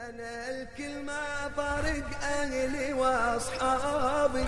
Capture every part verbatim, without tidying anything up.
أنا الكل ما فارق أهلي وأصحابي،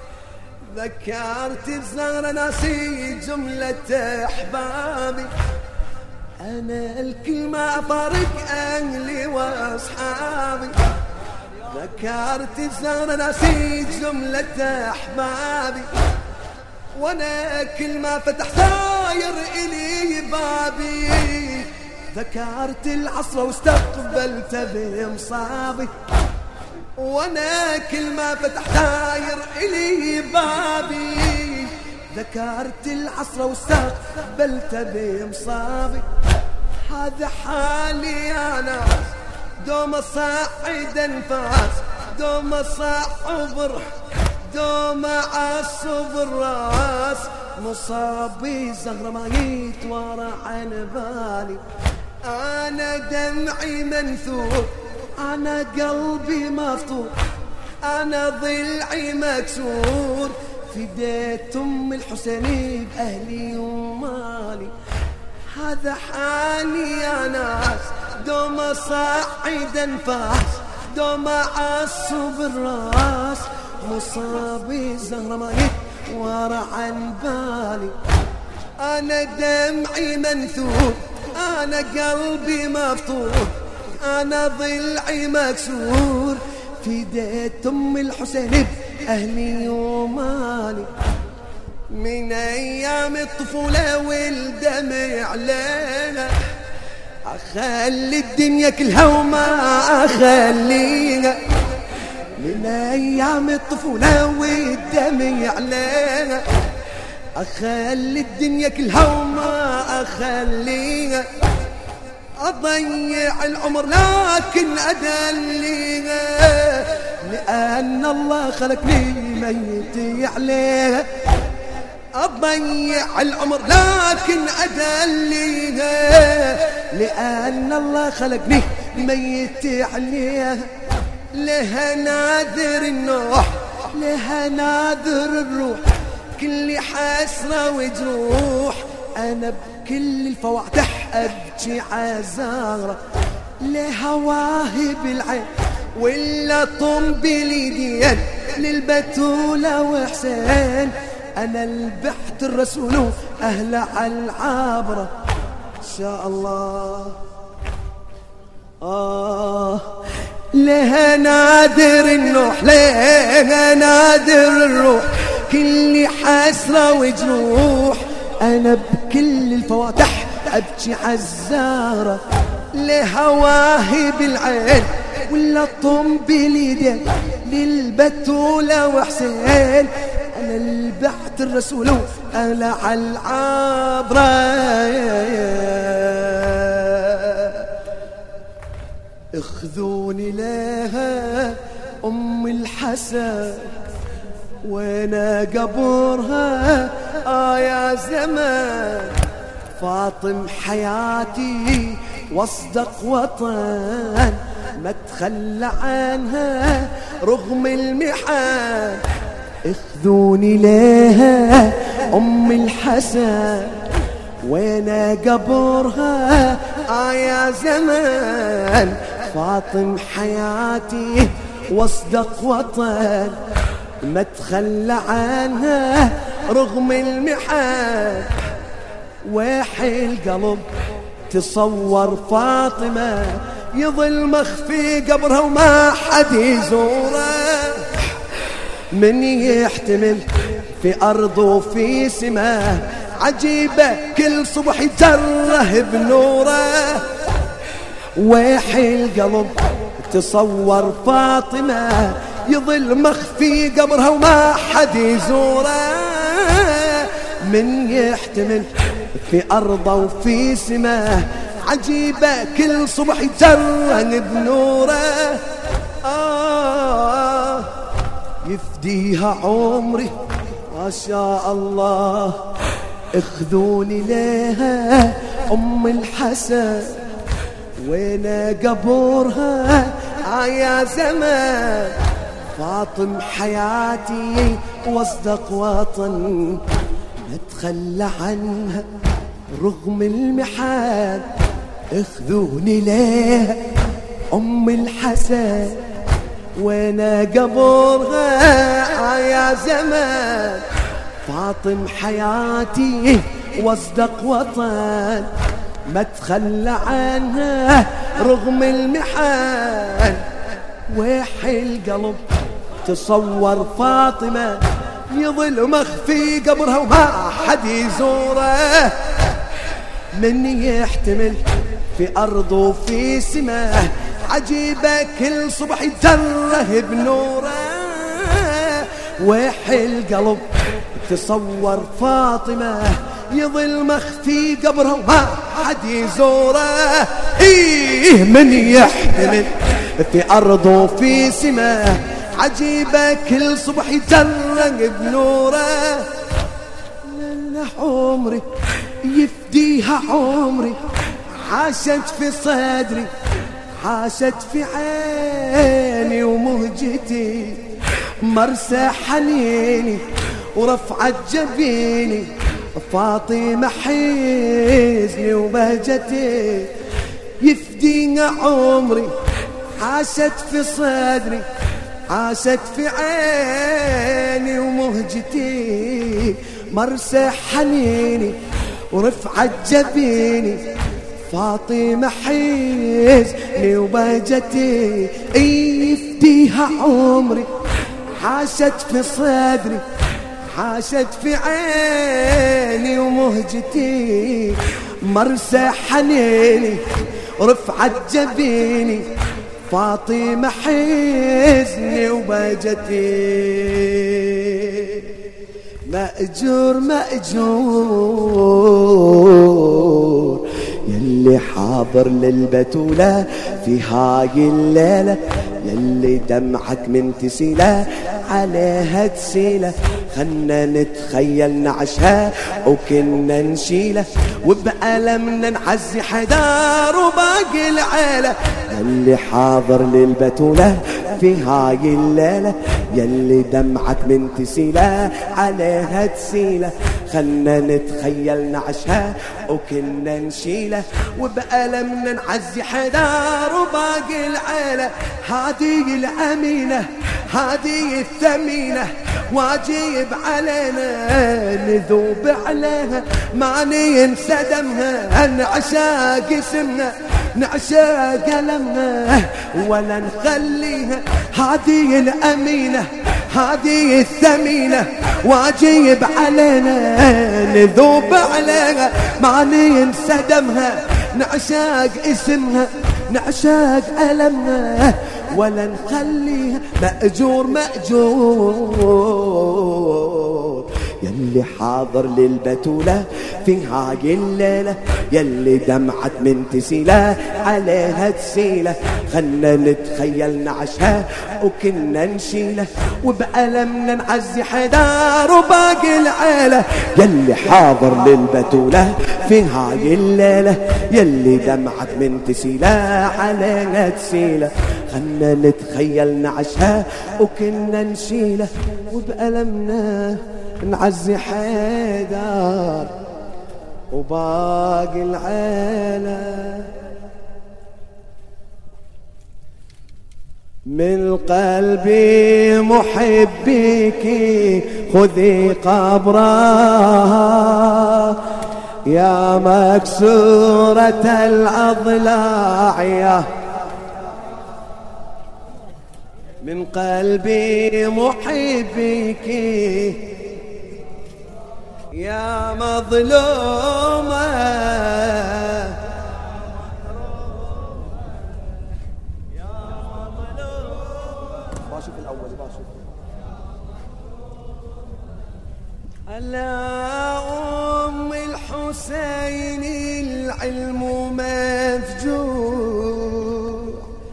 ذكرت الزهرة ناسي جملة أحبابي. أنا الكل ما فارق أهلي وأصحابي، ذكرت الزهرة ناسي جملة أحبابي. وأنا كل ما فتح ساير إلي بابي، ذكرت العصر واستقبلت بمصابي. وانا كل ما فتح داير الي بابي، ذكرت العصر واستقبلت بمصابي. هذا حالي يا ناس، دوم صاعد انفاس، دوم صعب دوم عصب الراس. مصابي زهر ما يتوارى عن بالي، أنا دمعي منثور، أنا قلبي مفطور، أنا ضلعي مكسور. فديت أم الحسين بأهلي ومالي. هذا حالي يا ناس، دوم صاعد انفاس، دوم عصب الراس. مصابي زهر ما يتوارى عن بالي، أنا دمعي منثور، أنا قلبي مفطور، أنا ضلعي مكسور. فديت أم الحسين بأهلي ومالي. من أيام الطفولة والدمع علينا، أخلي الدنيا كلها وما أخليها. من أيام الطفولة والدمع علينا، أخلي الدنيا كلها وما أخليها. أضيع العمر لكن أدليها، لأن الله خلقني ميت عليها. أضيع العمر لكن أدليها، لأن الله خلقني ميت عليها. لها نادر النوح، لها نادر الروح، كل حسرة وجروح. أنا بكل الفواتح أبكي عزارة، لهواهب العين ولا طم باليدين، للبتولة وحسين. أنا البحت الرسول أهل على العابرة إن شاء الله. آه لها نادر النوح، لها نادر الروح، كل حسرة وجروح. أنا بكل الفواتح أبكي عزارة، لهواهب العين ولا طم باليدين، للبتولة وحسين. أنا البحت الرسول أنا على العبرة. اخذوني لها أم الحسن، وانا قبرها آه يا زمان. فاطم حياتي واصدق وطن، ما تخلى عنها رغم المحن. اخذوني لها أم الحسن، وانا قبرها آه يا زمان. فاطم حياتي واصدق وطن، ما تخلى عنها رغم المحن. وحي القلب تصور فاطمة، يظل مخفي قبرها وما حد يزوره. من يحتمل في أرض وفي سماه، عجيبة كل صبح يجره بنوره. وحي القلب تصور فاطمة، يظل مخفي قبرها وما حد يزوره. من يحتمل في أرضه وفي سماه، عجيبة كل صبح يجرن بنوره. آه يفديها عمري ما شاء الله. اخذوني لها أم الحسن، وين قبرها آه يا زمان. فاطم حياتي واصدق وطن، ما تخلى عنها رغم المحال. اخذوني ليه أم الحسن وين قبرها يا زمان. فاطم حياتي واصدق وطن ما تخلى عنها رغم المحن. ويحي القلب تصور فاطمة يظل مخفي قبرها وما حد يزوره. من يحتمل في أرض وفي سماه عجيبة كل صبح يتره بنوره. ويحي القلب تصور فاطمة يظل مخفي قبرها وما حد يزوره. إيه من يحتمل في أرض وفي سماه عجيبة كل صبح يترق بنوره. لله عمري يفديها عمري عاشت في صدري عاشت في عيني ومهجتي مرسى حنيني ورفعت جبيني. فاطمة حزني وبهجتي يفديها عمري عاشت في صدري عاشت في عيني ومهجتي مرسى حنيني ورفعت جبيني. فاطمة حزني وبهجتي يفديها عمري عاشت في صدري عاشت في عيني ومهجتي مرسى حنيني ورفعت جبيني. فاطمة حزني وبهجتي مأجور مأجور يلي حاضر للبتولة في هاي الليلة. يلي دمعك من تسيلة عليها تسيلة. خلنا نتخيل نعشها وكنا نشيله وبألمنا نعزي حدار وباقي العيلة. يلي حاضر للبتولة في هاي الليلة. يلي دمعك من تسيلة عليها تسيلة. خلنا نتخيل نعشها وكنا نشيله وبألمنا نعزي حدار وباقي العيلة. هذه الأمينة هذه الثمينة واجيب علينا نذوب عليها ما ننسى دمها نعشاق اسمها نعشاق ألمها ولا نخليها. هذه الأمينة هذه الثمينة واجيب علينا نذوب عليها ما ننسى دمها نعشاق اسمها نعشاق ألمها ولا نخليها. مأجور مأجور يلي حاضر للبتولة في هاي الليلة. يلي دمعت من تسيلة عليها تسيلة. خلنا نتخيل نعشها وكنا نشيله وبألمنا نعزي حدار وباقي العيلة. يلي حاضر للبتولة في هاي الليلة. يلي دمعت من تسيلة عليها تسيلة. خلنا نتخيل نعشها وكنا نشيله وبألمنا نعزي حيدار وباقي العيلة. من قلبي محبك خذي قبرها يا مكسورة الأضلاع. من قلبي محبك يا مظلومة يا مظلومة. باشوف الأول باشوف على أم الحسين العلم مفجوع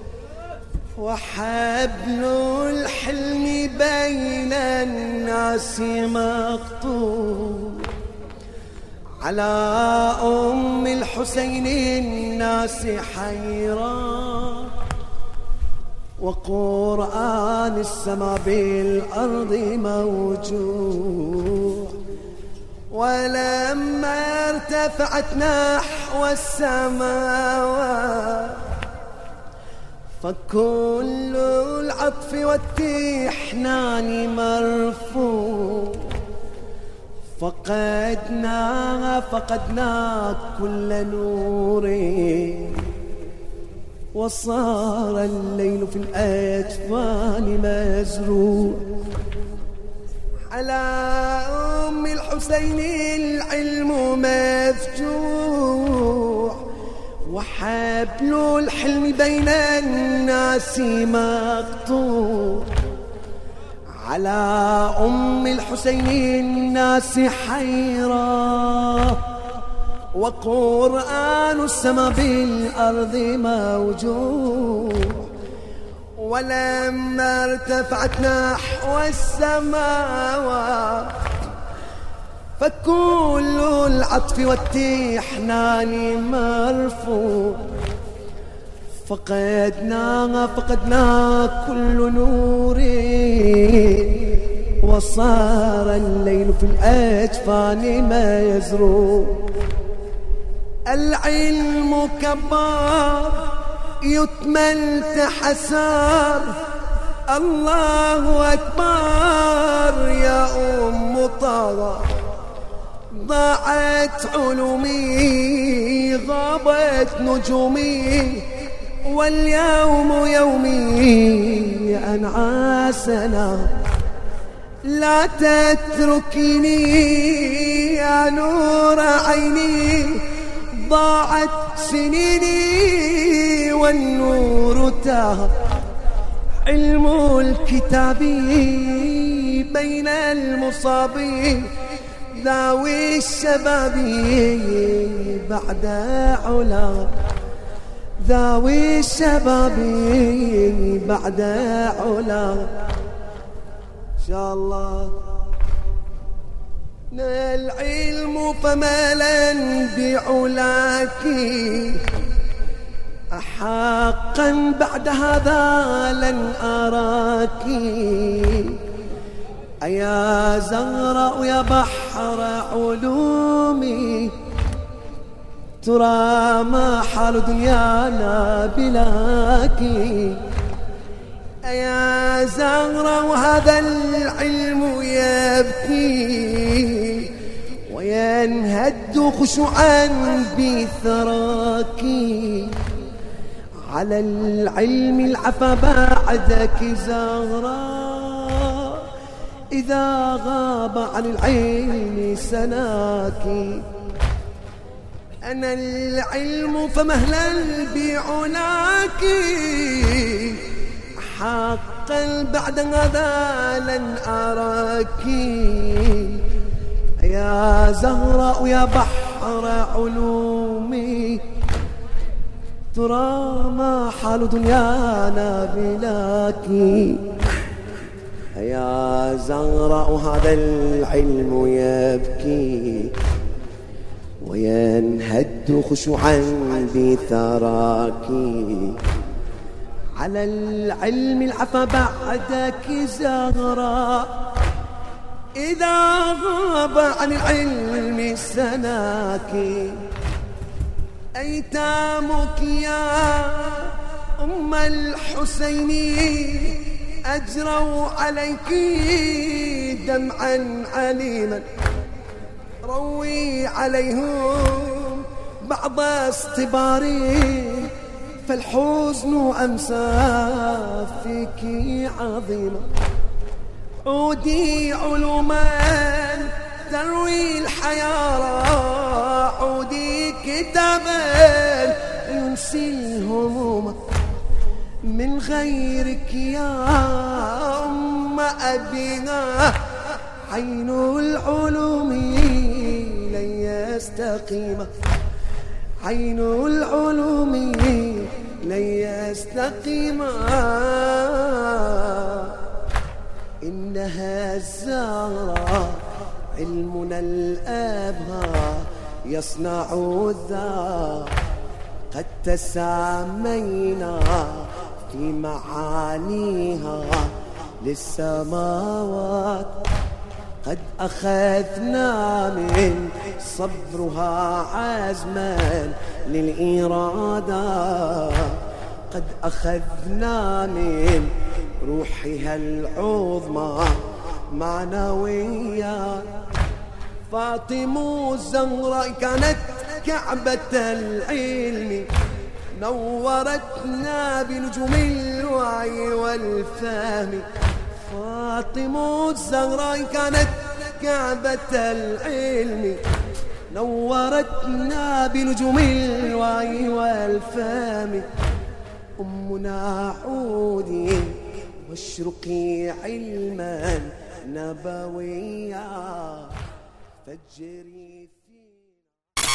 وحبل الحلم بين الناس مقطوع. على أم الحسين الناس حيران وقرآن السماء بالأرض موجوع. ولما ارتفعت نحو السماوات فكل العطف والتحنان مرفوع، فقدنا فقدنا كل نور، وصار الليل في الأجفان مزروع. على أم الحسين العلم مفجوع، وحبل الحلم بين الناس مقطوع. على أم الحسين الناس حيرة، وقرآن السماء بالأرض موجوع. ولما ارتفعت نحو السماوات، فكل العطف والتحنان مرفوع. فقدنا فقدنا كل نور، وصار الليل في الأجفان مزروع. العلم كبار يتمل تحسار، الله أكبر يا أم طه. ضاعت علومي غابت نجومي، واليوم يومي أنعاسنا. لا تتركني يا نور عيني، ضاعت سنيني والنور تاه. علم الكتاب بين المصابين، ذاوي الشباب بعد علا، ذاوي الشباب بعد علا. إن شاء الله. العلم فمالا بعلاك، أحقا بعد هذا لن أراك. أيا زهراء يا بحر علومي، ترى ما حال دنيانا بلاك. يا زهراء وهذا العلم يبكي، وينهد خشوعا بثراك. على العلم العفا بعدك زهراء، إذا غاب عن العلم سناك. أنا العلم فمهلا بعلاك، حقا بعد هذا لن أراك. يا زهراء يا بحر علومي، ترى ما حال دنيانا بلاك. يا زهراء هذا العلم يبكي، وينهد خشوعا بثراك. على العلم العفا بعدك زهراء، إذا غاب عن العلم سناك. أيتامك يا أم الحسين أجروا عليك دمعا عليما، روي عليهم بعض اصطباري، فالحزن أمسى فيك عظيما. عودي علوما تروي الحيارى، عودي كتابا ينسي الهموم. من غيرك يا أم أبينا، عين العلوم لن يستقيم، عين العلوم لن يستقيم. إنها الزهراء علمنا الأبهى، يصنع الذا قد تسامينا في معانيها للسماوات. قد أخذنا من صبرها عزما للإرادة، قد أخذنا من روحها العظمى معنويا. فاطمة الزهراء كانت كعبة العلم، نورتنا بنجوم الوعي والفهم. فاطمة الزهراء كانت كعبة العلم، نورتنا بنجوم الوعي والفهم. أمنا عودي واشرقي علما نبويا فجري